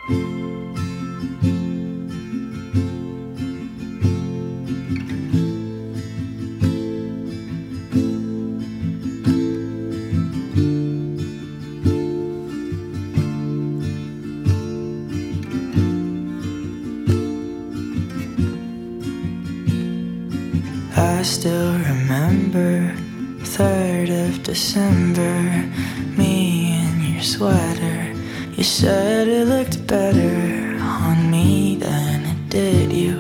I still remember 3rd of December, me in your sweater. You said it looked better on me than it did you.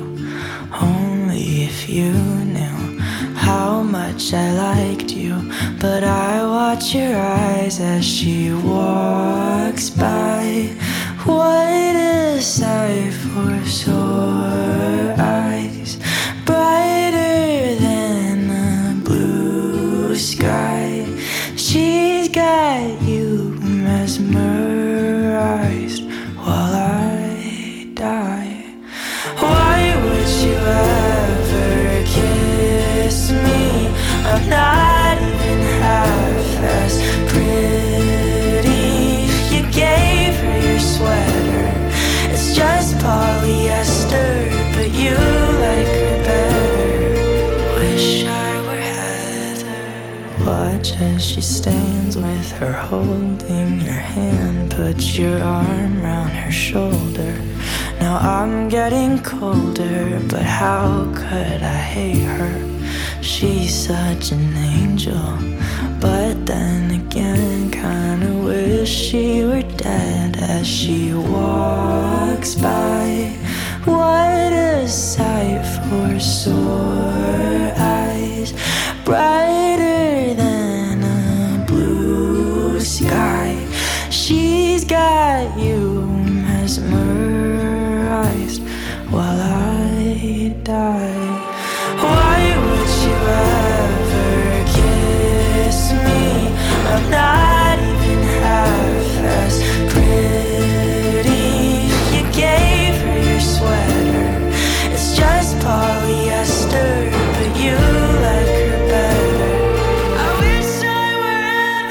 Only if you knew how much I liked you. But I watch your eyes as she walks by. What a sight for sore eyes, brighter than the blue sky. She's got you mesmerized while I die. Why would you ever kiss me? I'm not even half as pretty. You gave her your sweater, it's just polyester, but you like her better. Wish I were Heather. Watch as she stands with her holding your hand, put your arm round her shoulder. Now I'm getting colder, but how could I hate her? She's such an angel, but then again kinda wish she were dead as she walks by. What a sight for sore eyes, brighter than a blue sky. She's got you mesmerized while I die. Why would you ever kiss me? I'm not even half as pretty. You gave her your sweater, it's just polyester, but you like her better. I wish I were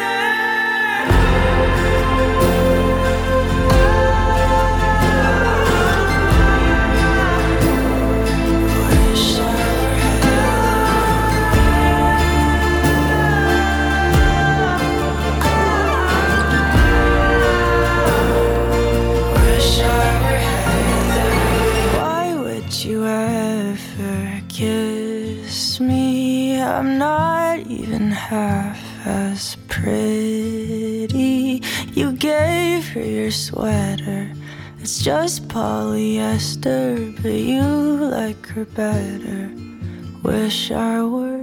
you ever kiss me? I'm not even half as pretty. You gave her your sweater, it's just polyester, but you like her better. Wish I were